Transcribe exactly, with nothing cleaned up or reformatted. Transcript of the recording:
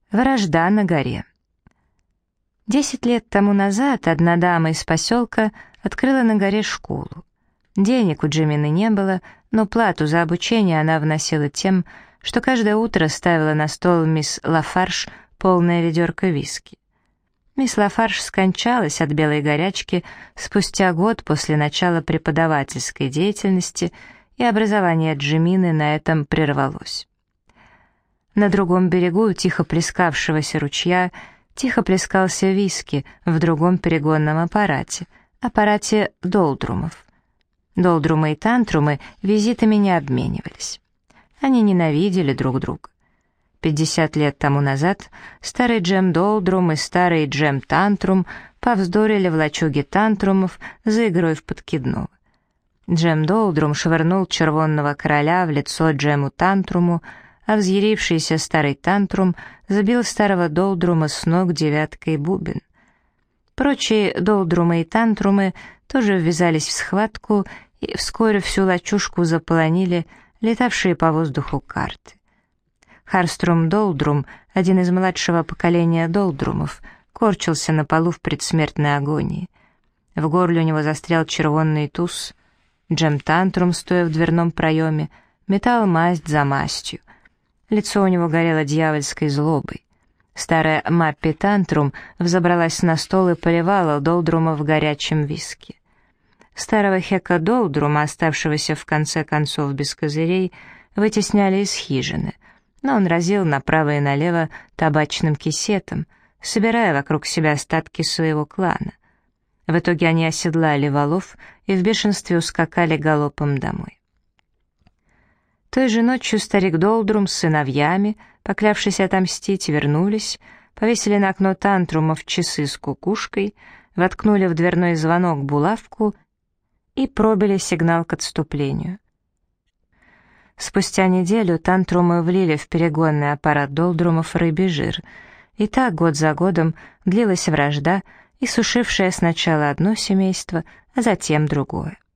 Вражда на горе. Десять лет тому назад одна дама из поселка открыла на горе школу. Денег у Джимины не было, но плату за обучение она вносила тем, что каждое утро ставила на стол мисс Лафарш полное ведерко виски. Мисс Лафарш скончалась от белой горячки спустя год после начала преподавательской деятельности, и образование Джимины на этом прервалось. На другом берегу тихо плескавшегося ручья тихо плескался виски в другом перегонном аппарате, аппарате долдрумов. Долдрумы и тантрумы визитами не обменивались. Они ненавидели друг друга. Пятьдесят лет тому назад старый Джем Долдрум и старый Джем Тантрум повздорили в лачуге тантрумов за игрой в подкидного. Джем Долдрум швырнул червонного короля в лицо Джему Тантруму, а взъярившийся старый Тантрум забил старого Долдрума с ног девяткой бубен. Прочие Долдрумы и Тантрумы тоже ввязались в схватку, и вскоре всю лачушку заполонили летавшие по воздуху карты. Харструм Долдрум, один из младшего поколения Долдрумов, корчился на полу в предсмертной агонии. В горле у него застрял червонный туз. Джем Тантрум, стоя в дверном проеме, метал масть за мастью. Лицо у него горело дьявольской злобой. Старая Маппи Тантрум взобралась на стол и поливала Долдрумов горячим виски. Старого Хека Долдрума, оставшегося в конце концов без козырей, вытесняли из хижины, но он разил направо и налево табачным кисетом, собирая вокруг себя остатки своего клана. В итоге они оседлали валов и в бешенстве ускакали галопом домой. Той же ночью старик Долдрум с сыновьями, поклявшись отомстить, вернулись, повесили на окно тантрумов часы с кукушкой, воткнули в дверной звонок булавку и пробили сигнал к отступлению. Спустя неделю тантрумы влили в перегонный аппарат Долдрумов рыбий жир, и так год за годом длилась вражда, иссушившая сначала одно семейство, а затем другое.